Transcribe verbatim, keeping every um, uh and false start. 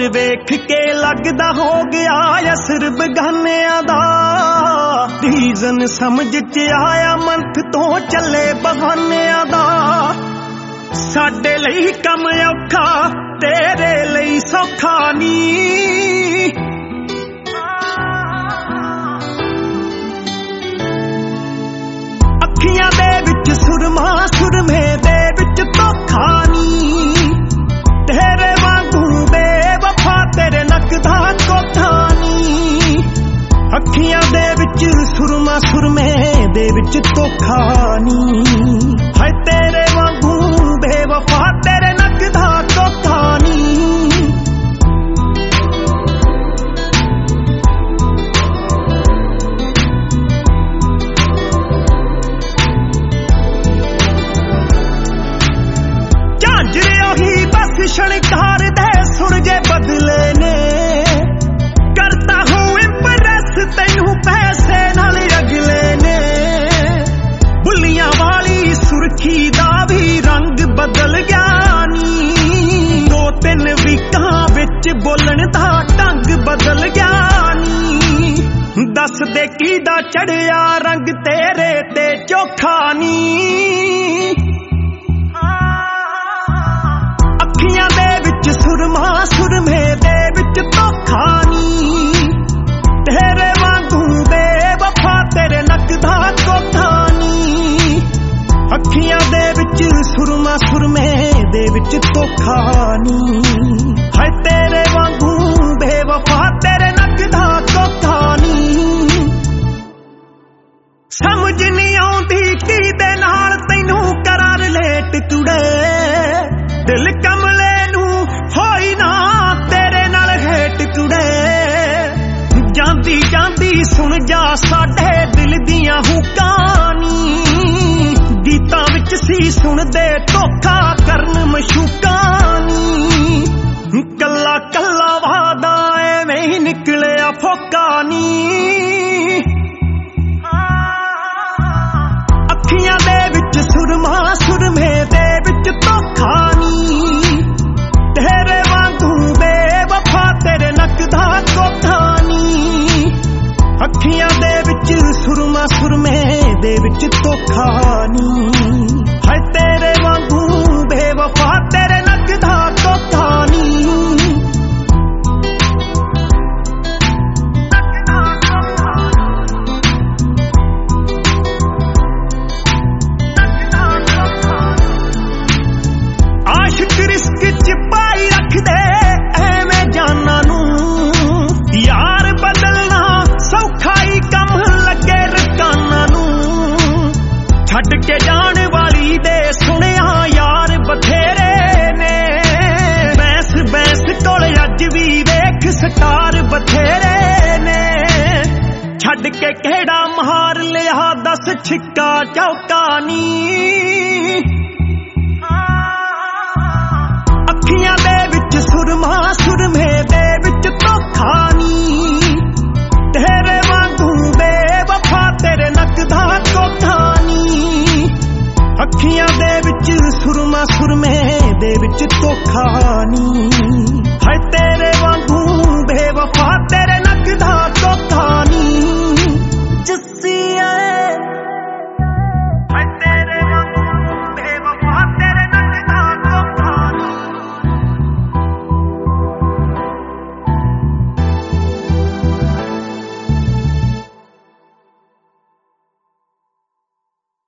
वेख के लगदा हो गया असर बगानियां दा। रीजन समझ च आया मंथ तो चले बहानियां दा। साडे लई कम औखा तेरे लई सौखा नी। अखियां दे विच सुरमा सुरमे दे विच धोखा नी। तेरे वांगू बेवफा तेरे नकदा कोठा नी। अखियां दे विच सुरमा सुरमे दे विच धोखा नी। हाय तेरे वांगू बेवफा तेरे नकदा कोठा नी। शणकार दे सुरजे बदले ने। करता हूँ इम्प्रेस तैनू पैसे नाल अगले ने। बुलियां वाली सुर्खी दा भी रंग बदल गया नी। दो तीन वीकां विच बोलण दा ढंग बदल गया नी। दस दे की दा चढ़िया रंग तेरे ते चोखा नी। सुरमा सुरमे दे विच धोखा नी। तेरे वांगू बेवफा तेरे नकदा कोठा नी। अखियां दे विच सुरमा सुरमे दे विच धोखा नी। हाय तेरे वांगू बेवफा तेरे नकदा कोठा नी। समझ नहीं आउंदी की दे नाल तैनू करा रिलेट कुड़े। दिल कमले होई ना तेरे नाल हेट कुड़े। जांदी जांदी सुन जा साडे दिल दियां हुक्कां नी। गीतां विच सी सुन दे धोखा करन मशूकां नी। कल्ला कल्ला वादा एवें ही निकलिया फोका नी। अखियां दे विच सुरमा सुरमे दे विच धोखा नी। तेरे वांगू बेवफा तेरे नकदा कोठा नी। अखियां दे विच सुरमा सुरमे दे विच धोखा नी। हाय तेरे वांगू बेवफा तेरे नकदा कोठा नी। आशिक रिस्क च पाई रख दे एवें जाना नू। यार बदलना सौखा ही कम लगे रकाना नू। छड्ड के जान वाली दे सुनिया यार बथेरे ने। बैंस बैंस कोल अज भी वेख स्टार बथेरे ने। छड्ड के केड़ा मार लिया दस छिक्का चौका नी। अखियां दे विच सुरमा सुरमे दे विच धोखा नी। तेरे वांगू बेवफा तेरे नकदा कोठा नी। अखियां दे विच सुरमा सुरमे दे विच धोखा नी।